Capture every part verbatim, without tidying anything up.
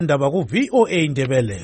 Ndaba ku V O A Indebele.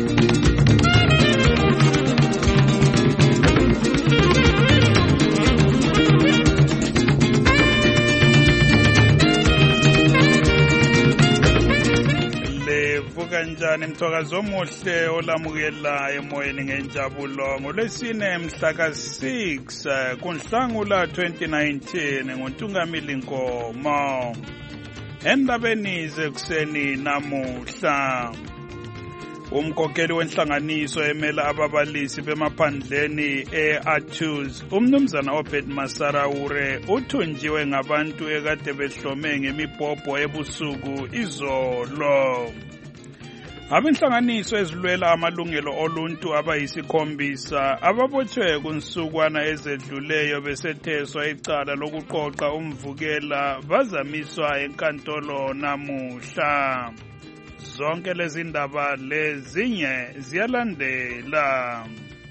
Kanjani mthokazi omuhle olamukela emoyeni ngenjabulo ngolwesine mhla ka six kuNhlangula twenty nineteen ngoNtungamili Nkomo. Endabeni zekuseni namuhla umkhokheli wenhlanganiso emela ababalisi bemaphandleni e-Atus umnumzana Obed Masaraure uthunjiwe ngabantu ekade behlome ngemibhobho ebusuku izolo. Abenhlanganiso ezilwela amalungelo oluntu abayisikhombisa ababotshwe kunsukwana ezedluleyo besetheswa icala lokuqoqa umvukela bazamiswa enkantolo namuhla. Zonke lezi ndaba lezinye ziyalandela.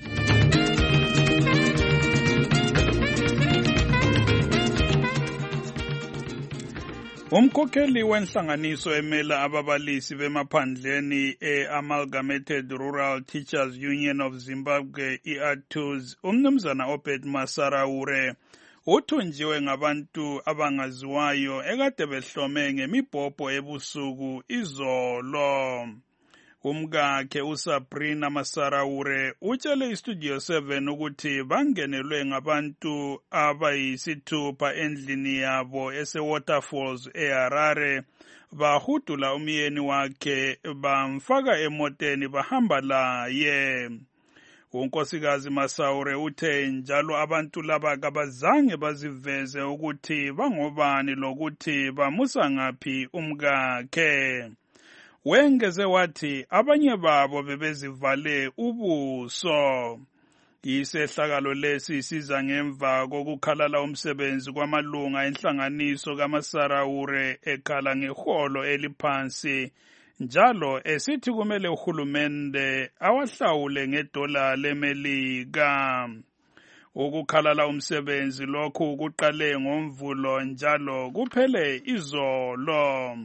Umkhokheli wenhlanganiso emela ababalisi bemaphandleni e-Amalgamated Rural Teachers Union of Zimbabwe i-Atus umnumzana Obed Masaraure uthunjiwe ngabantu abangaziwayo ekade behlome ngemibhobho ebusuku izolo. Umkakhe uSabrina Masaraure utshele iStudio seven ukuthi bangenelwe ngabantu abayisithupha endlini yabo ese-Waterfalls eHarare bahudula umyeni wakhe bamfaka emoteni bahamba laye. Unkosikazi Masaure uthe njalo abantu laba kabazange baziveze ukuthi bangobani lokuthi bamusa ngaphi umkakhe. Wengeze wathi abanye babo bebezivale ubuso. Isehlakalo lesi siza ngemva kokukhalala umsebenzi kwamalunga enhlanganiso kaMasaraure ekhala ngeholo eliphansi njalo esithi kumele uhulumende awahlawule ngedola leMelika. Ukukhalala umsebenzi lokhu kuqale ngoMvulo njalo kuphele izolo.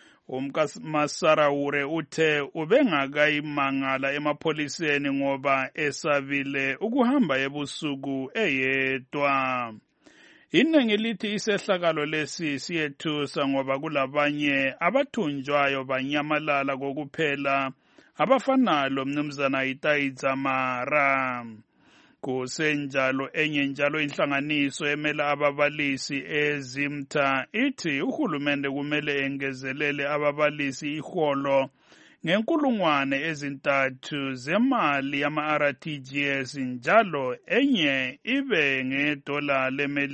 uMasaraure uthe ubengakayimangala emapholiseni ngoba esabile ukuhamba ebusuku eyedwa. Iningi lithi isehlakalo lesi siyethusa ngoba kulabanye abathunjwayo banyamalala kokuphela abafana lomnumzana Itaidza Mara. Kusenjalo enye njalo inhlanganiso emela ababalisi eZimta ithi uhulumende kumele engezelele ababalisi iholo ngenkulungwane ezintathu zemali yama-R T G S njalo enye ibe ngedola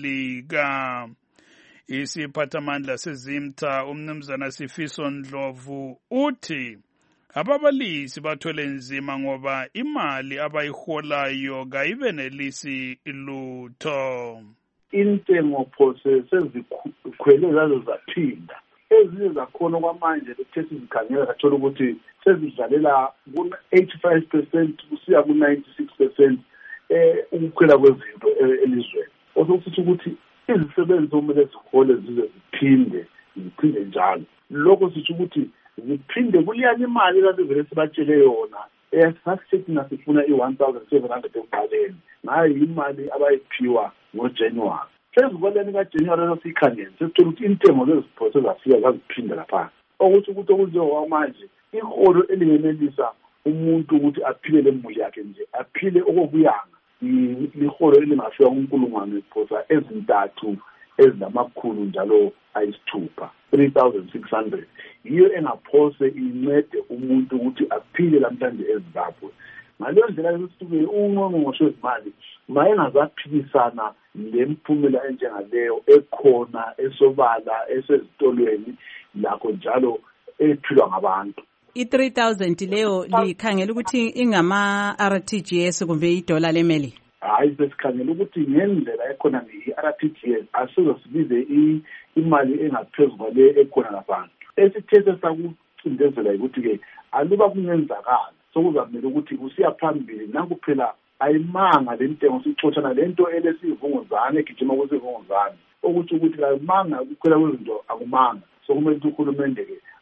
leMelika. Isiphathamandla seZimta umnumzana Sifiso Ndlovu uthi ababalisi bathwele nzima ngoba imali abayiholayo kayibenelisi lutho. Intengo phose sezikhwele zazo zaphinda. Ezinye zakhona kwamanje bethe sizikhangela sathola ukuthi sezidlalela ku-eighty-five percent kusiya ku-ninety-six percent eh ukukhwela kwezinto elizweni. Osokuthi ukuthi izisebenzi kumele zikhole zize ziphinde ziphinde njalo. Lokho sithi ukuthi ziphinde kuliyana imali kanti vele sibatshele yona esasithi nasifuna i-one thousand seven hundred ekuqaleni nayo imali abayiphiwa ngoJanuary. Sezikoleni kaJanuary losikhangeni sesithola ukuthi intengo leziphoso zafika zaziphinda lapha. Okuthi ukuthi okuzowa manje iholo elingenelisa umuntu ukuthi aphilele imuli yakhe nje aphile okokuyanga iholo elingafika kunkulungwane phosa ezintathu ezinamakhulu njalo ayisithupha three thousand six hundred. Yiyo engaphose incede umuntu ukuthi aphile lamhlanje eZimbabwe. Ngaleyo ndlela lesisuke ungqongqoshe wezimali mayengazaphikisana lemphumela enjengaleyo ekhona esobala esezitolweni lakho njalo ephilwa ngabantu. I-three thousand leyo likhangela ukuthi ingama-R T G S kumbe idola lemeli? Hayi sesikhangela ukuthi ngendlela ekhona nge-R T G S asizosibize imali engaphezulu kwale ekhona labantu. Esithethe sakucindezela ukuthi-ke aluba kungenzakala sokuzamele ukuthi usiya phambili nakuphela ayimanga le ntengo sixoshana lento elesivunguzane egijima kwesivunguzane ukuthi ukuthi ayimanga ukukhwela kwezinto akumanga. So kumele ukuthi uhulumende-ke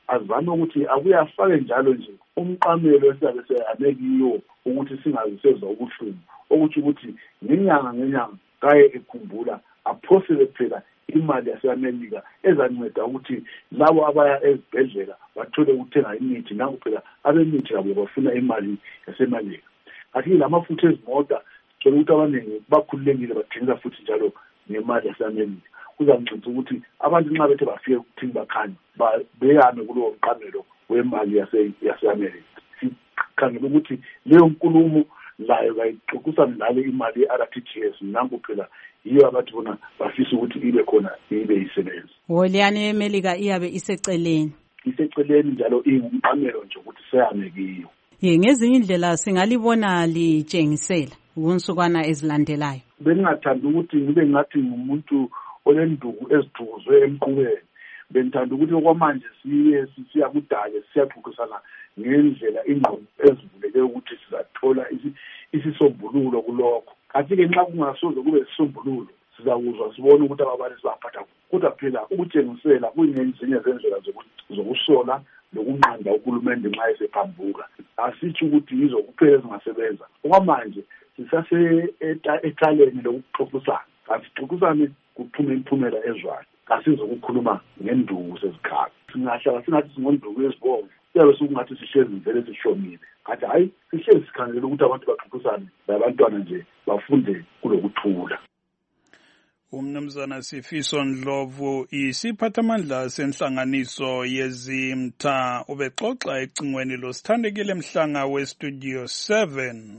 azame ukuthi akuye afake njalo nje umqamelo esizabe seyabekiyo ukuthi singazisezwa ubuhlungu okuthi ukuthi ngenyanga ngenyanga kaye ekhumbula aphosele phela imali yaseMelika ezanceda ukuthi labo abaya ezibhedlela bathole ukuthenga imithi nangu phela abemithi labo bafuna imali yaseMelika. Athi lamafutha ezimota thola ukuthi abaningi bakhululekile badinga futhi njalo ngemali yaseMelika. Kuzanceda ukuthi abantu nxa bethe bafike ukuthini bakhanya beyame kulowo mqamelo wemali yaseMelika. Sikhangela ukuthi leyo nkulumo layo bayixoxisana nale imali ye-R T G S nangu phela yiyo abathi bona bafisa ukuthi ibe khona ibe isebenza. Woliyane yeMelika iyabe iseceleni. Iseceleni njalo ingumqamelo nje ukuthi seyame kiyo. Ye ngezinye indlela singalibona litshengisela unsukwana ezilandelayo. Bengingathanda ukuthi ngibe ngathi ngumuntu olenduku ezidukuzwe emqubeni. Bengithanda ukuthi okwamanje siye sisiya kudale siyaxoxisana ngendlela ingqondo ezivuleke ukuthi sizathola isisombululo kulokho. Kathi-ke nxa kungasoze kube isisombululo sizakuzwa sibone ukuthi ababalisi baphatha kodwa phela ukutshengisela kunezinye zendlela zokusola nokunqanda uhulumende nxa esephambuka. Asitsho ukuthi yizo kuphela ezingasebenza. Okwamanje sisase etaleni lokuxoxisana. Asixoxisane kuphume imiphumela ezwayo. Asizokukhuluma ngenduku sezikhala. Singahlala singathi singonduku ezibomvu. Siyabe sokungathi sihlezi vele sihlomile. Kathi hayi sihlezi sikhangela ukuthi abantu baxoxisane labantwana nje bafunde kulokuthula. Umnumzana Sifiso Ndlovu isiphathamandla senhlanganiso yezimtha ubexoxa ecingweni losithandekile mhlanga westudio seven.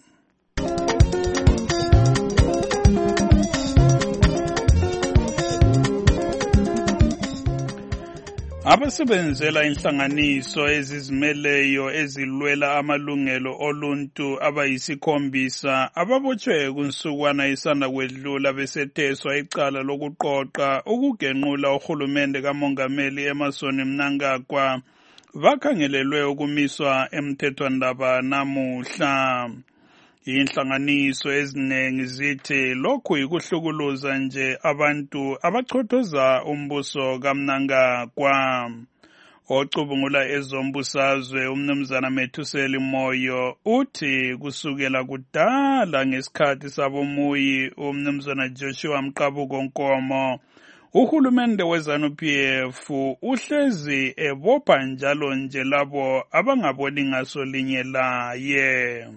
Abasebenzela inhlanganiso ezizimeleyo ezilwela amalungelo oluntu abayisikhombisa ababotshwe kunsukwana isanda kwedlula besetheswa icala lokuqoqa ukugenqula uhulumende kamongameli Emmerson Mnangagwa bakhangelelwe ukumiswa emthethwandaba namuhla. Inhlanganiso eziningi zithi lokhu yikuhlukuluza nje abantu abachothoza umbuso kaMnangagwa. Ocubungula ezombusazwe umnumzana Methuseli Moyo uthi kusukela kudala ngesikhathi sabomuyi umnumzana Joshua Mqabuko Nkomo uhulumende weZANU-P F uhlezi ebopha njalo nje labo abangaboni ngaso linye laye.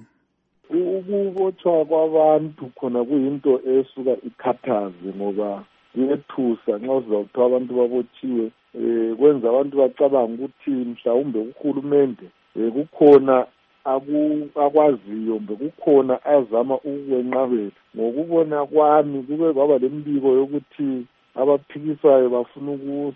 Ukubotshwa kwabantu khona kuyinto esuka ikhathaze ngoba kuyethusa nxa uzakuthiwa abantu babotshiwe eh kwenza abantu bacabanga ukuthi mhlawumbe uhulumende kukhona akwaziyo mbe kukhona azama ukwenqabela. Ngokubona kwami kube kwaba lembiko yokuthi abaphikisayo bafuna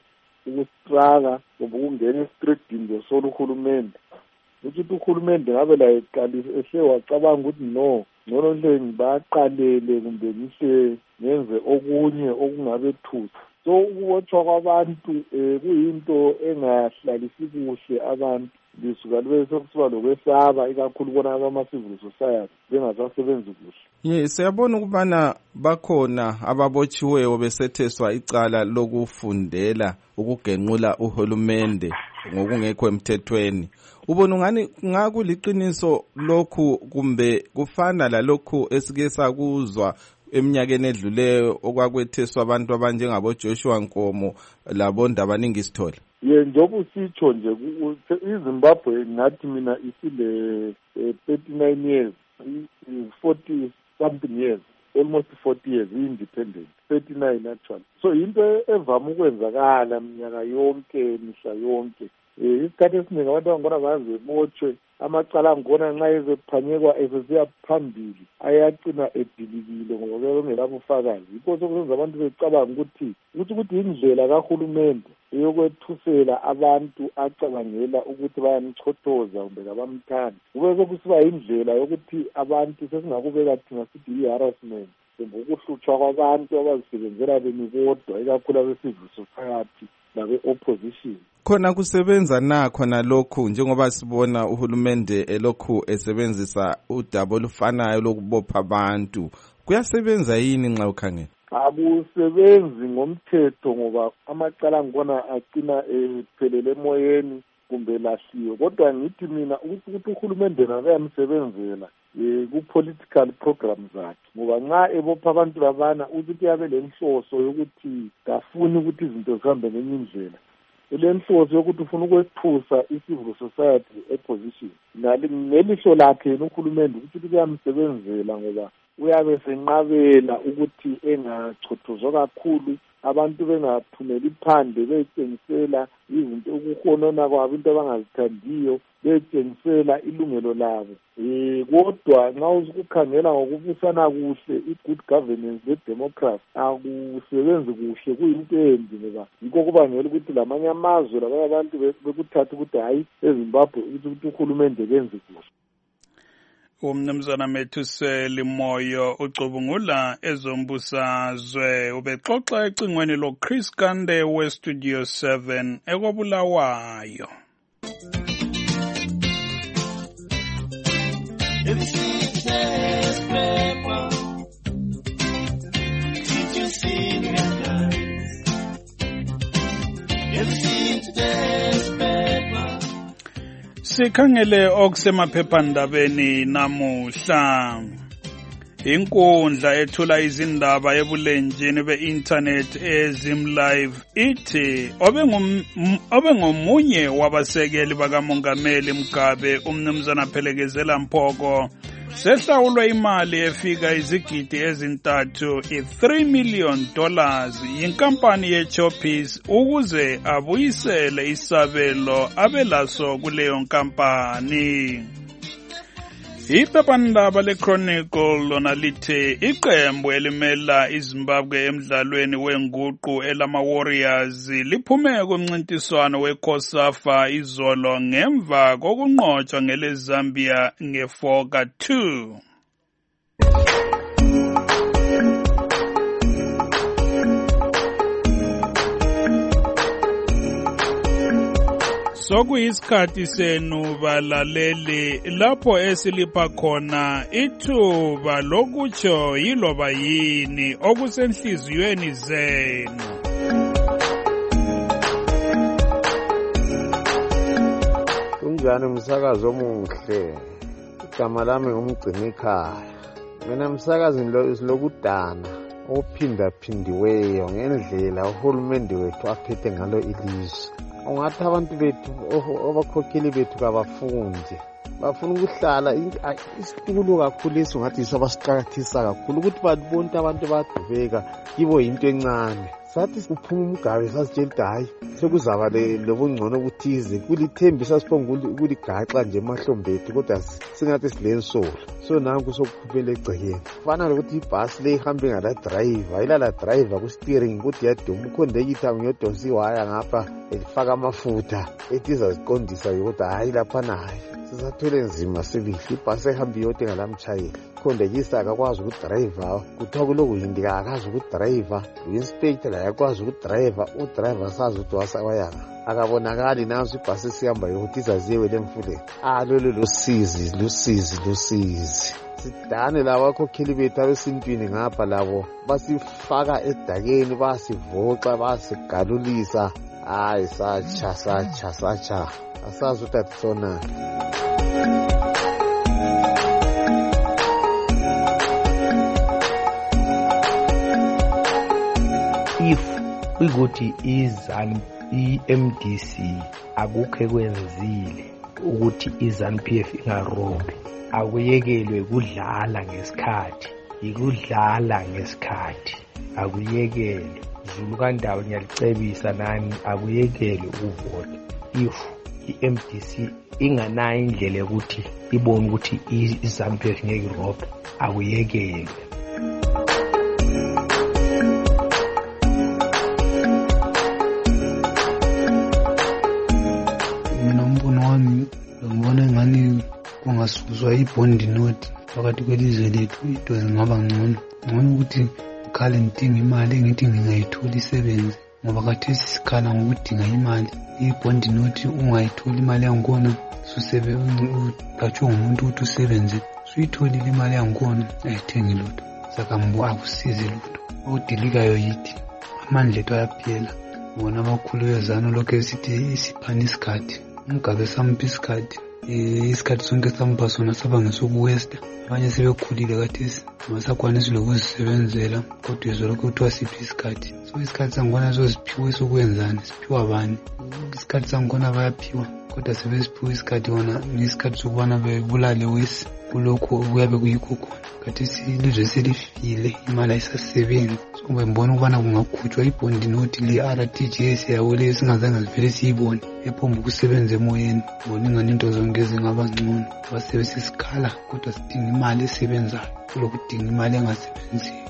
ukustraka kumbe ukungena estreetini ngesola uhulumende. Ukuthi uhulumende ngabe la eqalise ehle wacabanga ukuthi no ngcono nje ngibaqalele kumbe ngihle ngenze okunye okungabe thusa. So ukubotshwa kwabantu kuyinto engahlalisi kuhle abantu lisuka libe sokusiba lokwesaba ikakhulu bona abama-civil society bengasasebenzi kuhle. Ye siyabona ukubana bakhona ababotshiweyo besetheswa icala lokufundela ukugenqula uhulumende ngokungekho emthethweni. Ubona ngani ngakuliqiniso lokhu kumbe kufana lalokhu esike sakuzwa eminyakeni edluleyo okwakwetheswa abantu abanjengabo Joshua Nkomo labo Ndabaningi Sithole? Ye njengoba usitsho nje iZimbabwe ngathi mina isile thirty-nine years forty something years almost forty years independent thirty-nine actually. So into evama ukwenzakala minyaka yonke mihla yonke isikhathi esiningi abantu angibona baze botshwe amacala angibona nxa ezephanyekwa esesiya phambili ayagcina edilikile ngoba bengelabo ufakazi. Yikho sokusenza abantu becabanga ukuthi ukuthi ukuthi indlela kahulumende eyokwethusela abantu acabangela ukuthi bayamchothoza kumbe kabamthandi. Kube sokusiba indlela yokuthi abantu sesingakubeka thina sithi i-harassment kumbe ukuhlutshwa kwabantu abazisebenzela bemi bodwa ikakhulu abe-civil society labe-opposition. Khona kusebenza na khona lokhu njengoba sibona uhulumende elokhu esebenzisa udaba olufanayo lokubopha abantu kuyasebenza yini nxa ukhangela? Akusebenzi ngomthetho ngoba amacala ngibona agcina ephelele emoyeni kumbe lahliwe. Kodwa ngithi mina ukuthi ukuthi uhulumende nakayamsebenzela um ku-political program zakhe, ngoba nxa ebopha abantu labana ukuthi yabe lenhloso yokuthi kafuni ukuthi izinto zihambe ngenye indlela, lenhloso yokuthi ufuna ukwethusa i-civil society opposition, ngelihlo lakhe yena uhulumende ukuthi kuyamsebenzela ngoba uyabe senqabela ukuthi engachothozwa kakhulu, abantu bengaphumeli phandle betshengisela izinto ukuhonona kwabo, into abangazithandiyo betshengisela ilungelo labo. Um kodwa nxa ukukhangela ngokubusana kuhle, i-good governance le-democracy akusebenzi kuhle, kuyinto embi ngoba yikho kubangela ukuthi lamanye amazwe labanye abantu bekuthatha ukuthi hayi eZimbabwe ukuthi uhulumende benze kuhle. Umnumzana Methuseli Moyo ucubungula ezombusazwe ubexoxa ecingweni lo Chris Kande we Studio seven ekobulawayo. Sikhangele okusemaphephandabeni namuhla. Inkundla ethula izindaba ebulenjini be-internet eZimLive ithi obengomunye wabasekeli bakamongameli Mugabe umnumzana Phelekezela Mphoko sehlawulwe imali efika izigidi ezintathu i-three million dollars yinkampani ye-Choppies ukuze abuyisele isabelo abelaso kuleyo nkampani. Iphephandaba le-Chronicle lona lithe iqembu elimela iZimbabwe emdlalweni wenguqu elama-Warriors liphume kumncintiswano we-COSAFA izolo ngemva kokunqotshwa ngele-Zambia nge-four ka two. Sokuyisikhathi senu balaleli lapho esilipha khona ithuba lokutsho yiloba yini okusenhliziyweni zenu. Kunjani umsakazo omuhle? Igama lami ngumgcini ekhaya. Mina umsakazi lokudana ophindaphindiweyo ngendlela uhulumende wethu aphethe ngalo ilizwe. Ungathi abantu bethu abakhokheli bethu kabafundi bafuna ukuhlala isitulo kakhulu eso ngathi yiso abasiqakathisa kakhulu ukuthi babone abantu badubeka kibo yinto encane. Sathi siphuma uMugabe sasitshela ukuthi hayi sekuzaba lobungcono obuthize kulithembisa siphonga ukuligaxa nje emahlombe ethu kodwa singathi silensolo. So nanku sokuphuphela egcekeni fana lokuthi ibhasi le ihambe ngala driver ilala driver ku steering ukuthi yaduma ukhondekitha ngiyodonsa iwaya ngapha elifaka amafutha ethi izaziqondisa ukuthi hayi lapha naye sisathole nzima sibili ibhasi ehambe yodwa ngalamtshayeli khondekisa akakwazi ukudriver kuthiwa kulokuyindika akazi ukudriver uinspector la yakwazi ukudriver udriver sazi ukuthi wasawayanga akabonakali nazo ibhasi sihamba yokuthi izaziwe lemfuleni. Ah lolo lusizi lusizi lusizi sidane laba bakhokheli bethu abesintwini ngapha labo basifaka edakeni basivoxa basigalulisa. Hayi sacha sacha sacha asazi ukuthi atsona. If we go to izan i-M D C akukho kwenzile ukuthi izan P F ingarombi, akuyekelwe kudlala ngesikhathi, ikudlala ngesikhathi, akuyekelwe. Zulu kandawo ngiyalicebisa nani akuyekelwe ukuvota. If i-M D C inganayo indlela yokuthi ibone ukuthi izan P F ngeke irombe, akuyekelwe. Ngibona ngani kungasuzwa i-bond note phakathi kwelizwe lethu into zingaba ngcono. Ngibona ukuthi ukhale ngidinga imali engithi ngingayitholi isebenze ngoba khathesi sikhala ngokudinga imali. I-bond note ungayitholi imali yakhona susebe ugatshwe ngumuntu ukuthi usebenze suyitholile imali yakhona ayithengi lutho sakambo akusize lutho. Odilikayo yithi amandla ethu ayaphela. Bona abakhulu bezana lokho esithi isiphana isikhathi umgabe samupha isikhathi um isikhathi sonke samupha sona saba ngesokuwesta. Abanye sebekhulile kathesi abasakwanisi lokuzisebenzela kodwa izolo lokho kuthiwa siphi isikhathi. So isikhathi sangkhona soziphiwe sokwenzani, siphiwa bani? Isikhathi sangkhona bayaphiwa kodwa sebesiphiwe isikhathi bona ngesikhathi sokubana bebulale wesi kulokhu kuyabe kuyikho khona. Kathesi ilizwe selifile, imali ayisasebenzi. So ngibona ukubana kungakhutshwa ibhondi nothi le-R T G S yawo le singazange sivele siyibone ephomba ukusebenza emoyeni. Ngibona ingani into zonke ezingaba ngcono basebe sesikhala kodwa sidinga imali esebenzayo kulokudinga imali engasebenziyo.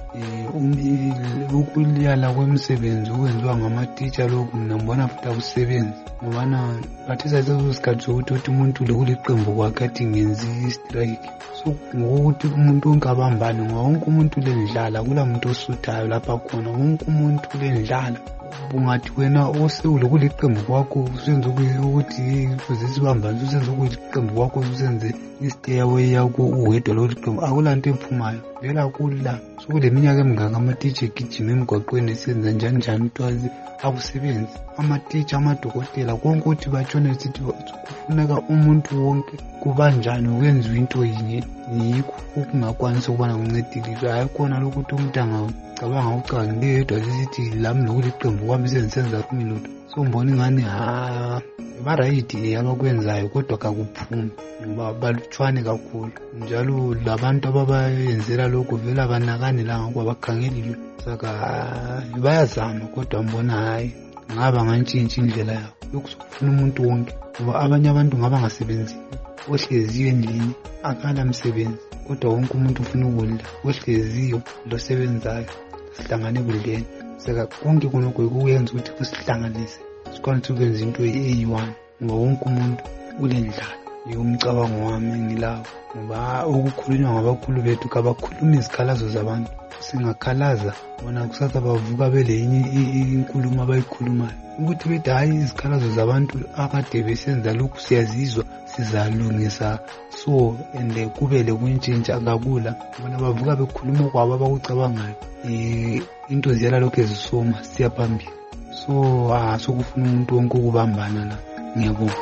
Um ukuliyala kwemisebenzi ukwenziwa ngamatitsha lokhu mina ngibona futhi akusebenzi ngobana bathi sayisezo sikhathi sokuthi uthi umuntu lekuliqembu kwakhe athi ngenzi istrike. So ngokuthi umuntu wonke abambane ngoba wonke umuntu ulendlala, kula muntu osuthayo lapha khona, wonke umuntu ulendlala. Bungathi wena osewule kuliqembu kwakho usenze ukuthi ukuze sibambane usenze kuliqembu kwakho usenze istayaway yakho uwedwa lo liqembu akulanto ephumayo vela kula. So kule minyaka emingaka amatitsha egijima emgwaqweni esenza njani njani utwazi akusebenzi. Amatitsha amadokotela konke ukuthi batshone sithi kufuneka umuntu wonke kubanjani ukwenziwa into yinye yikho ukungakwanisa ukubana kuncedilizwe. Hayi khona lokuthi umuntu angacabanga ucabanga yedwa sithi lami lokuliqembu kwami senzenza kumilutho. So ngibona ingani ha barayidi abakwenzayo kodwa kakuphumi ngoba balutshwane kakhulu njalo labantu ababayenzela lokho vela banakani la ngoba bakhangelile. Saka bayazama kodwa ngibona hayi ngaba ngantshintsha indlela yabo yokusufuna umuntu wonke ngoba abanye abantu ngaba ngasebenzi ohleziyo endlini akala msebenzi kodwa wonke umuntu ufuna ukudla ohleziyo losebenzayo sihlangane kudleni. Saka konke konke kuyenza ukuthi kusihlanganise sikwanise ukwenza into eyi one ngoba wonke umuntu ulendlala. Yomcabango wami ngilawo ngoba ukukhulunywa ngabakhulu bethu kabakhuluma izikhalazo zabantu. Singakhalaza bona kusasa bavuka belenye inkulumo abayikhulumayo ukuthi bethi hayi izikhalazo zabantu akade besenza lokhu siyazizwa sizalungisa. So ende kubele kuntshintsha kakula bona bavuka bekhuluma kwabo abakucabangayo into ziyala lokho ezisoma siyaphambili. So ah sokufuna umuntu wonke ukubambana la. Ngiyabonga.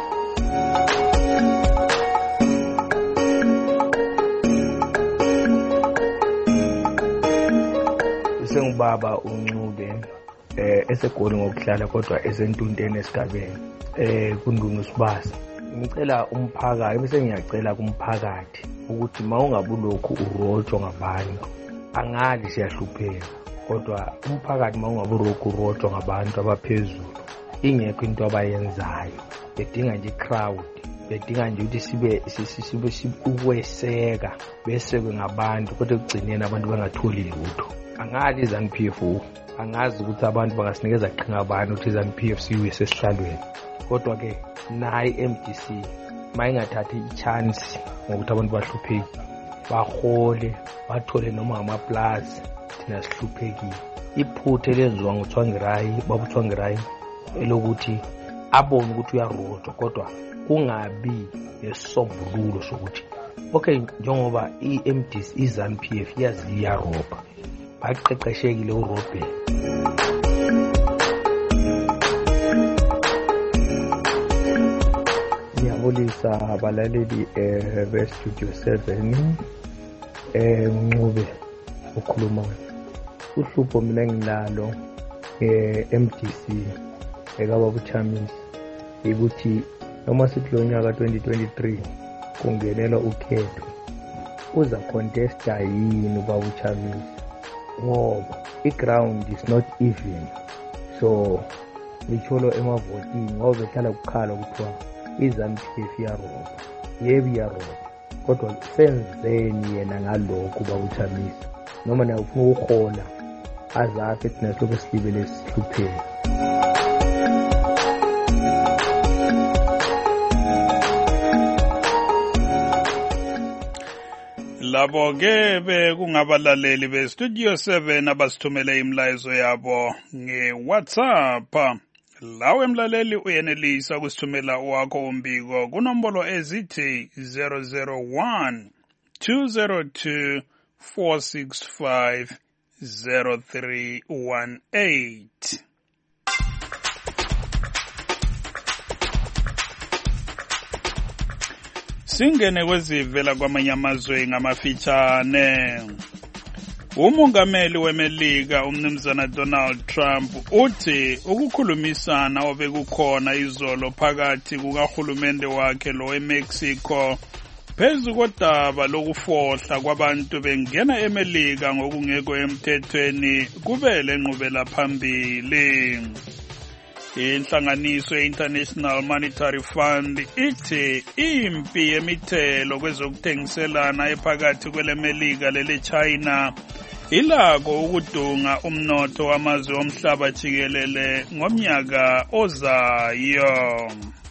Sengubaba uNcube eh esegoli ngokuhlala kodwa esentunteni esigabeni eh kundungu sibasa. Ngicela umphakathi bese ngiyacela kumphakathi ukuthi mawungabulokhu urotshwa ngabantu angali siyahlupheka kodwa umphakathi mawungabulokhu urotshwa ngabantu abaphezulu ingekho into abayenzayo bedinga nje crowd bedinga nje ukuthi sibe sibe sibukweseka bese ngabantu kodwa ekugcineni abantu bangatholi lutho. Angali izanu P F angazi ukuthi abantu bangasinikeza qhinga abantu ukuthi izanu P F siwe sesihlalweni kodwa ke nayi M D C mayingathathi ichance ngokuthi abantu bahlupheki bahole bathole noma ngamaplaza thina sihluphekile. Iphuthe lenziwa nguThwangirayi babuThwangirayi elokuthi abone ukuthi uyarotshwa kodwa kungabi nesisombululo sokuthi okay njengoba i-M D C izanu P F yazi iyarobha baqeqeshekile uRobben. Ngiyabulisa abalaleli eh be Studio seven eh Ncube ukhuluma uhlupho mina ngilalo eh M D C ekaba buchamisi ukuthi noma sithi lo nyaka twenty twenty-three kungenela ukhetho uza contesta yini babuchamisi ngoba i-ground is not even. So licholo emavotini ngoba behlala kukhala kuthiwa izanu P F yarobha yebo yarobha kodwa senzeni yena ngalokho babuchamisa noma naye ufuna ukuhola azafe thina lokho silibele sihlupheka. Labo ke bekungabalaleli be Studio seven abasithumele imlayezo yabo nge-WhatsApp. Lawe mlaleli uyenelisa kusithumela wakho umbiko kunombolo ezithi zero zero one two zero two four six five zero three one eight. Singene kwezivela kwamanye amazwe ngamafitshane. Umongameli weMelika umnumzana Donald Trump uthi ukukhulumisana obekukhona izolo phakathi kukahulumende wakhe lo eMexico phezu kodaba lokufohla kwabantu bengena eMelika ngokungekho emthethweni kubele nqubela phambili. Inhlanganiso ye-International Monetary Fund ithi impi yemithelo kwezokuthengiselana ephakathi kweleMelika lele-China ilako ukudunga umnotho wamazwe omhlaba jikelele ngomnyaka ozayo.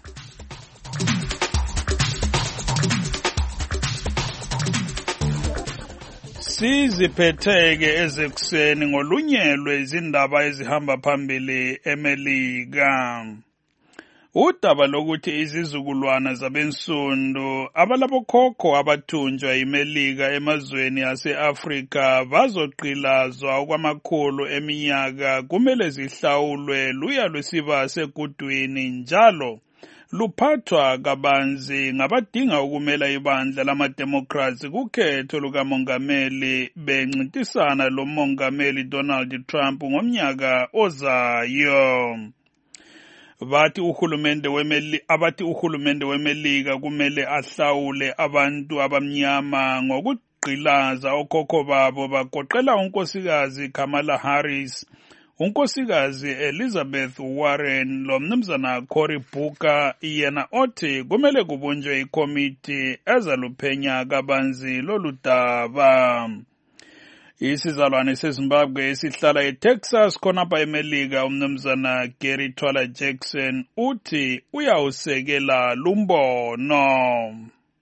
Siziphetheke ezekuseni ngolunyelwe izindaba ezihamba phambili eMelika. Udaba lokuthi izizukulwana zabensundu abalabokhokho abathunjwa iMelika emazweni ase-Afrika bazoqilazwa okwamakhulu eminyaka kumele zihlawulwe luya lusiba segudwini njalo luphathwa kabanzi ngabadinga ukumela ibandla lamademokhrasi kukhetho lukamongameli bencintisana lo mongameli Donald Trump ngomnyaka ozayo. Bathi uhulumende wemeli abathi uhulumende weMelika kumele ahlawule abantu abamnyama ngokugqilaza okhokho babo bagoqela unkosikazi Kamala Harris, unkosikazi Elizabeth Warren lo mnumzana Cory Booker yena othi kumele kubunjwe ikomiti ezaluphenya kabanzi lolu daba. Isizalwane seZimbabwe esihlala eTexas khonapha eMelika umnumzana Gary Twala Jackson uthi uyawusekela lumbono.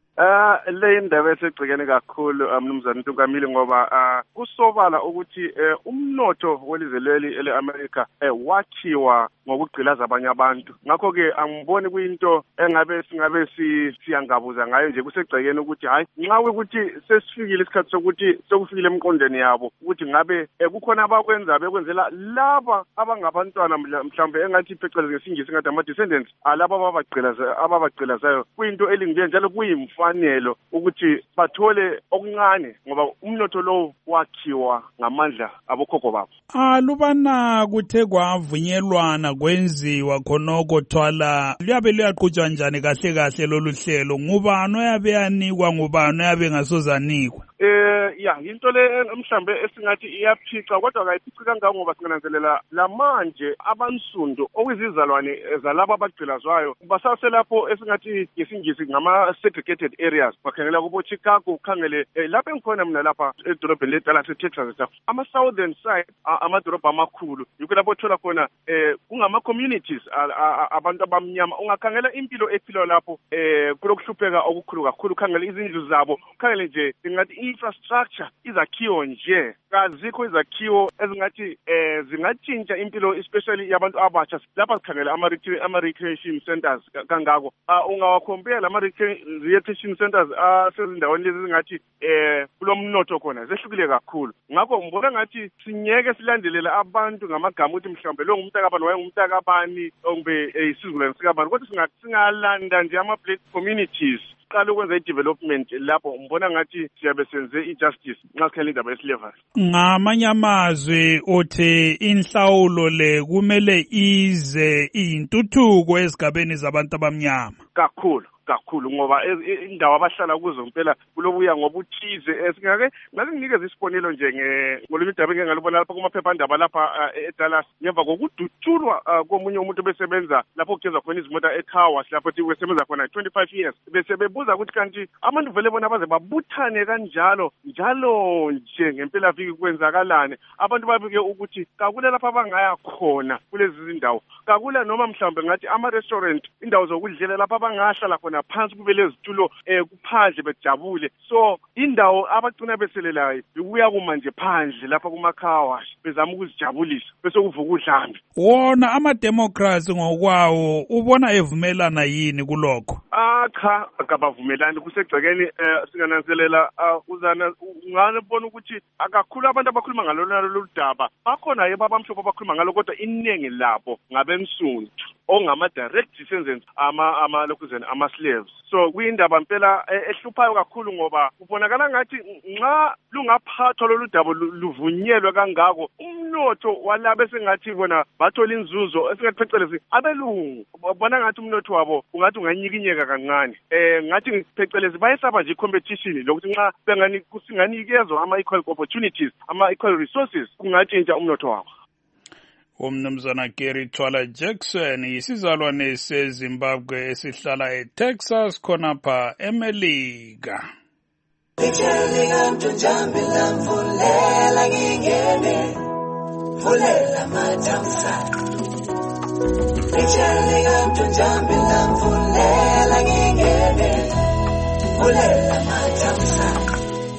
Ah le indaba esegcikene kakhulu umnumzana Ntungamile ngoba kusobala ukuthi umnotho welizwe leli eleAmerica wakhiwa ngokugqilaza abanye abantu. Ngakho ke angiboni kuyinto engabe singabe siyangabuza ngayo nje kusegcikene ukuthi hayi nxa ukuthi sesifikile isikhathi sokuthi sokufikile emqondweni yabo ukuthi ngabe kukhona abakwenza bekwenzela laba abangabantwana mhlawumbe engathi phecelezi ngesingisi ngathi ama descendants alaba ababagqilaza ababagqilazayo kuyinto elingiye njalo kuyimfa fanelo ukuthi bathole okuncane ngoba umnotho lo wakhiwa ngamandla abokhokho babo. Alubana kuthe kwavunyelwana kwenziwa khonoko Twala liyabe liyaqhutshwa njani kahle kahle lolu hlelo ngubani oyabe yanikwa ngubani oyabe ngasozanikwa? Eh ya into le mhlambe esingathi iyaphica kodwa kayiphici kangaka ngoba singananzelela lamanje abansundu okuzizalwane zalabo abagqilazwayo basaselapho esingathi ngesingisi ngama segregated areas bakhangela kubo Chicago ukhangele lapha engikhona mina lapha edolobheni leDallas eTexas ama southern side amadolobha amakhulu yikho lapho thola khona eh kungama communities abantu abamnyama ungakhangela impilo ephilwa lapho eh kulokuhlupheka okukhulu kakhulu ukhangela izindlu zabo ukhangele nje ingathi infrastructure izakhiwo nje kazikho izakhiwo ezingathi eh zingatshintsha impilo especially yabantu abatsha lapha sikhangela ama recreation centers kangako ungawacompare lama recreation centers asezindaweni lezi zingathi eh kulomnotho khona zehlukile kakhulu ngakho ngibona ngathi sinyeke silandelela abantu ngamagama ukuthi mhlawumbe lo ngumntakabani wayengumntakabani ongbe isizulwane sikabani kodwa singalanda nje ama black communities qala ukwenza i-development lapho ngibona ngathi siyabe senze i-justice nxa sikhangela indaba yeslavery. Ngamanye amazwi uthi inhlawulo le kumele ize iyintuthuko ezigabeni zabantu abamnyama kakhulu kakhulu ngoba indawo abahlala kuzo ngempela kulobuya ngobuthize singake ngake nginikeze isibonelo nje ngolunye udaba engalibona lapha kumaphephandaba lapha eDallas ngemva kokudutshulwa komunye umuntu besebenza lapho kugezwa khona izimota eCarwash laphothi besebenza khona twenty-five years bese bebuza ukuthi kanti abantu vele bona baze babuthane kanjalo njalo nje ngempela viki kwenzakalane abantu babike ukuthi kakule lapha abangaya khona kulezi zindawo kakule noma mhlawumbe ngathi ama restaurant indawo zokudlela lapha abangahlala khona phansi kubele izitulo eh kuphandle bejabule so indawo abagcina beselelayo ukuya kuma nje phandle lapha kumakhawash bezama ukuzijabulisa bese kuvuka udlambi wona ama democrats ngokwawo ubona evumelana yini kulokho akha akabavumelani kusegcekeni eh singananzelela uzana ungabona ukuthi akakhulu abantu abakhuluma ngalona lolu daba bakhona yebo abamhlophe abakhuluma ngalo kodwa iningi labo ngabensundu ongama direct descendants ama ama lokuzeni ama reserves. So kuyindaba mpela ehluphayo kakhulu ngoba kubonakala ngathi nxa lungaphathwa lolu daba luvunyelwe kangako umnotho walabo esengathi bona bathola inzuzo esingathi phecelezi abelungu bona ngathi umnotho wabo ungathi unganyikinyeka kancane eh ngathi phecelezi bayesaba nje competition lokuthi nxa bengani kusinganikezwe ama equal opportunities ama equal resources kungatshintsha umnotho wabo. Umnumzana Gary Twala Jackson isizalwane seZimbabwe esihlala eTexas khonapha eMelika. Lichelika mtunjambi lamvulela ngingene vulela matamsa. Lichelika mtunjambi lamvulela ngingene vulela matamsa.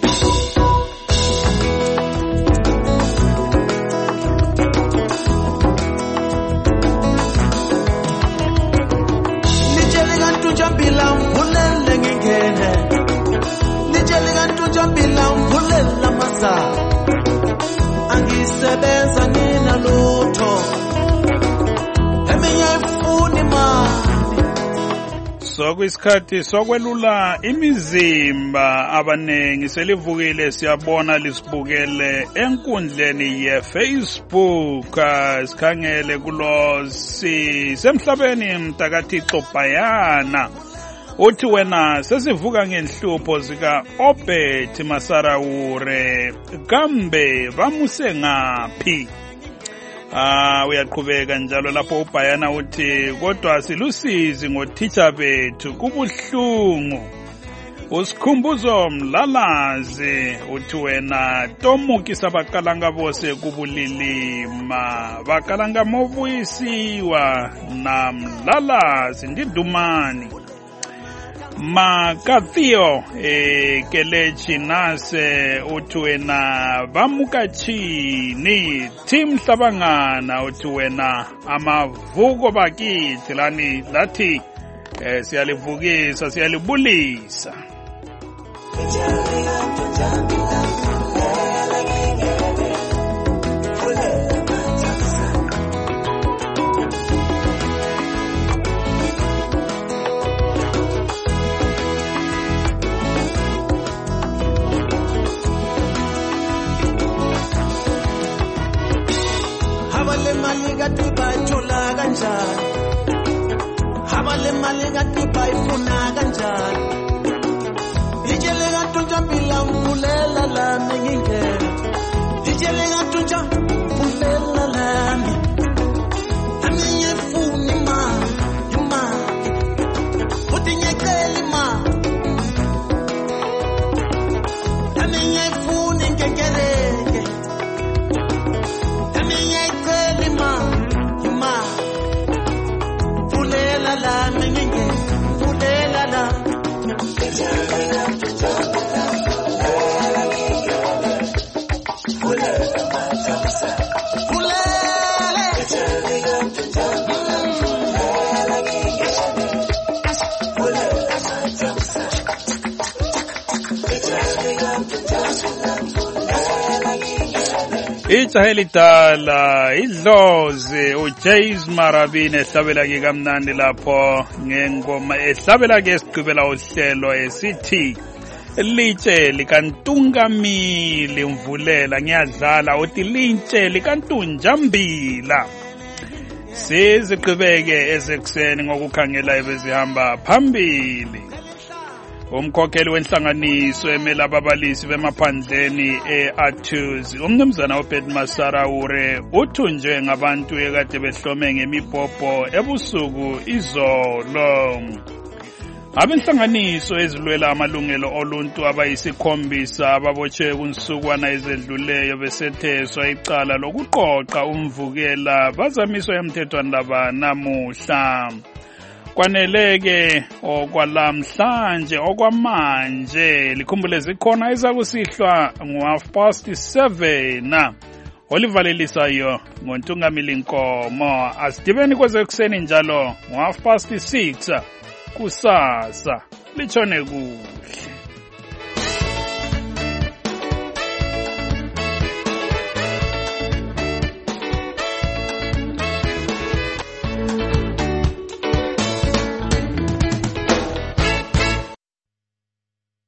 Bila mvulele ngingene nitshele kanti ujampila mvulela masa angisebenza nina lutho eminye ifuni mali sokwisikhathi sokwelula imizimba abanengi selivukile siyabona lisibukele enkundleni ye-Facebook sikhangele kulo sisemhlabeni mtakathixo Bhayana uthi wena sesivuka ngenhlupho zika Obed Masarawure kambe bamuse ngaphi. Ah uyaqhubeka njalo lapho uBhayana uthi kodwa silusizi ngotitsha bethu kubuhlungu usikhumbuzo mlalazi uthi wena tomukisa bakalanga bose kubulilima bakalanga mobuyisiwa na mlalazi ndidumani Makathio e kelechi nase uthi wena bamukachini Tim Hlabangana uthi wena amavuko bakithi lani lathi eh, siyalivukisa siyalibulisa. Kati bachola kanjani habale mali kati bayifuna kanjani ijele gatunja bila mvulela lami ngingena ijele gatunja mvulela lami ami yefuni ma yuma utinyekeli ma ami yefuni ngekeleke ami yekeli ma la menginge fulela la Itsaheliddala idlozi uJays Marabini ehlabela ke kamnandi lapho ngengoma ehlabela ke sigqibela uhlelo esithi litshe likantungamili mvulela ngiyadlala uthi litshe likantunjambila siziqhubeke ezekuseni ngokukhangela ebezihamba phambili. Umkhokheli wenhlanganiso emela ababalisi bemaphandleni e-Athuzi umnumzana Obed Masarawure uthunjwe ngabantu ekade behlome ngemibhobho ebusuku izolo. Abenhlanganiso ezilwela amalungelo oluntu abayisikhombisa ababotshwe kunsukwana ezedluleyo besetheswa icala lokuqoqa umvukela bazamiswa emthethwandaba namuhla. Kwaneleke okwalamhlanje okwamanje likhumbule zikhona ezakusihlwa ngo-half past seven olivalelisayo ngontungamili Nkomo asidibeni kwezekuseni njalo ngo-half past six kusasa litshone kuhle.